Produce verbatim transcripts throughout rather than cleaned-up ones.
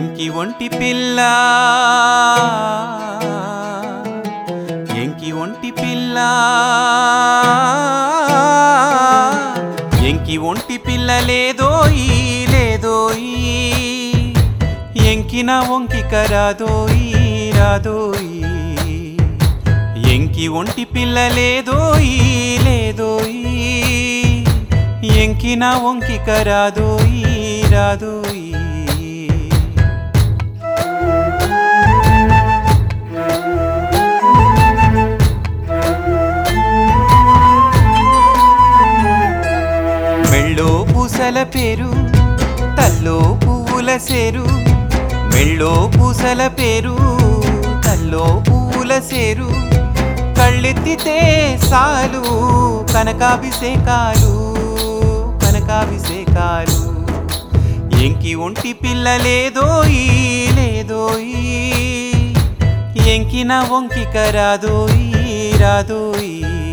ఎంకి ఒంటి పిల్ల ఎంకి ఒంటి పిల్ల ఎంకి ఒంటి పిల్ల లేదోయి లేదోయి ఎంకిన వంకిక రాదోయి రాదోయి ఎంకి ఒంటి పిల్ల లేదోయి లేదోయి ఎంకిన వంకిక రాదోయి రాదోయి మెళ్ళో పూసల పేరు తల్లో పువ్వుల సేరు మెళ్ళో పూసల పేరు తల్లో పువ్వుల సేరు కళ్ళెత్తితే సాలు కనకాభిషేకాలు కనకాభిషేకాలు ఎంకి ఒంటి పిల్ల లేదోయి లేదోయి ఎంకిన వంకిక రాదోయి రాదోయి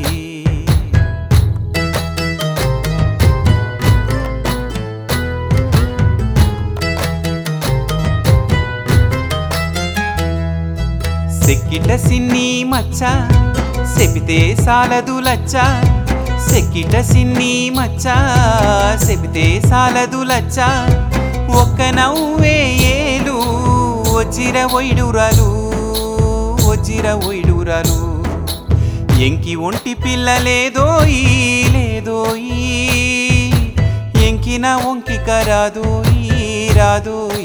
సెక్కిట సిన్ని మచ్చ సెపితే సాలదు లచ్చ సెక్కిట సిన్ని మచ్చ సెపితే సాలదు లచ్చ ఒక్క నవ్వే ఏలు వచ్చిర ఒయిడురాలు వచ్చిర ఒయిడురాలు ఎంకి ఒంటి పిల్ల లేదోయి లేదోయి ఎంకిన వంకిక రాదోయి రాదోయి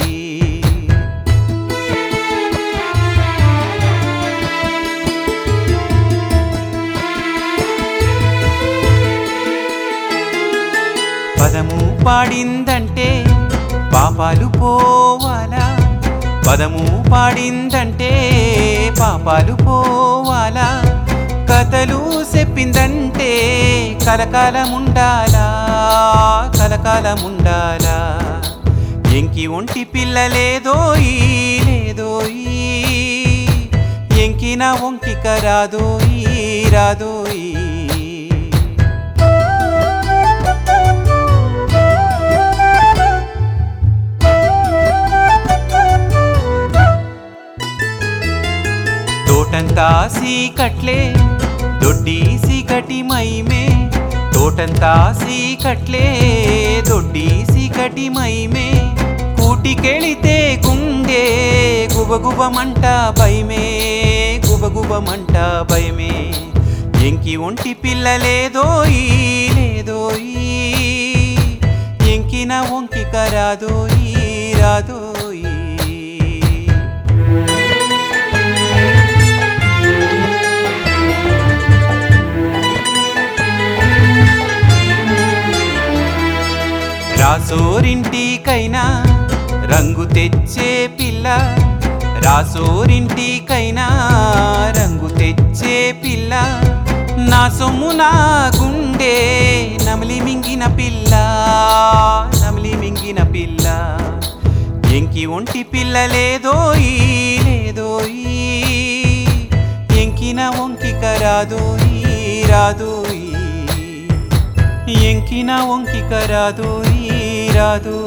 పదము పాడిందంటే పాపాలు పోవాలా పదము పాడిందంటే పాపాలు పోవాలా కథలు చెప్పిందంటే కలకాలముండాలా కలకాలముండాలా ఎంకి ఒంటి పిల్ల లేదోయి లేదోయి ఎంకిన వంకిక రాదోయి రాదోయి తోటంతా సీకట్లే దొడ్డి సీకటి మైమే తోటంతా సీకట్లే దొడ్డి సీకటి మైమే కూటికెళితే గుండె గుబగుబమంట భయమే గుబగుబమంట భయమే ఎంకి ఒంటి పిల్ల లేదోయి లేదోయి ఎంకిన వంకిక రాదోయి రాదోయి రాసోరింటికైనా రంగు తెచ్చే పిల్ల రాసోరింటికైనా రంగు తెచ్చే పిల్ల నా సొమ్ము నా గుండె నమిలి మింగిన పిల్ల నమిలి మింగిన పిల్ల ఎంకి ఒంటి పిల్ల లేదోయి లేదోయి ఎంకిన వంకిక రాదోయి రాదోయి ఎంకిన వంకిక రాదోయి రాదోయి